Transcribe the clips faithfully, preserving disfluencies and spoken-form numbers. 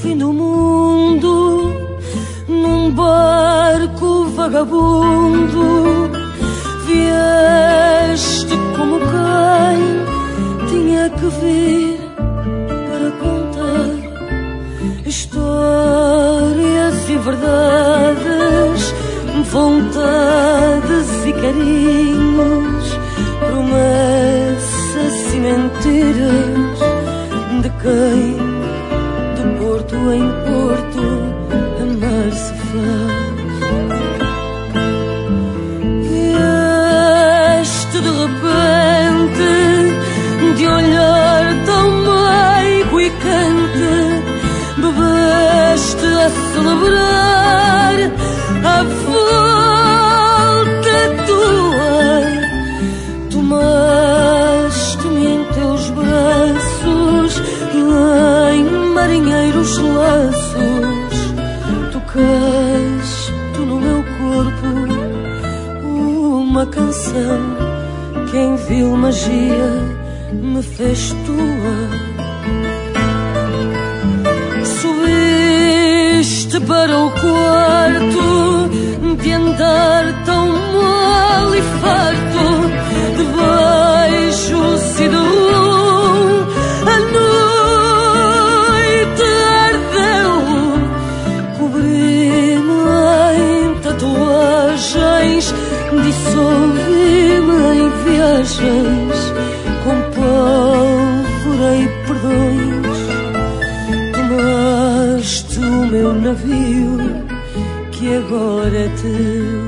fim do mundo, num barco vagabundo, vieste como quem tinha que vir para contar histórias e verdades, vontades e carinhos, promessas e mentiras de quem de porto em porto amar se faz. Vieste de repente, de olhar tão meigo e quente, bebeste a celebrar a volta tua, tomaste-me em teus braços, em marinheiros laços, tocaste no meu corpo uma canção que em vil magia me fez tua. Subiste para o quarto de andar tão mal e farto de beijos e de rum. A noite ardeu, cobri-me em tatuagens, dissolvi-me em viagens, com pólvora e perdões. Tomaste o meu navio que agora é teu.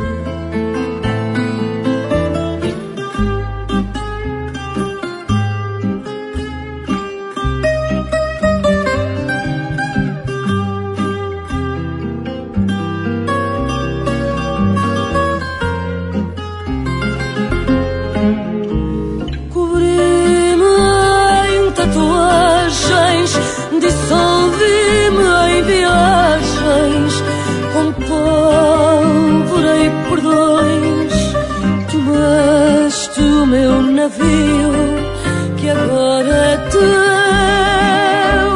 Dissolvi-me em viagens, com pólvora e perdões. Tomaste o meu navio que agora é teu.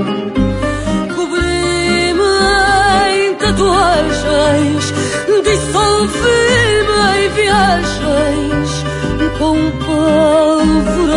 Cobri-me em tatuagens, dissolvi-me em viagens, com pólvora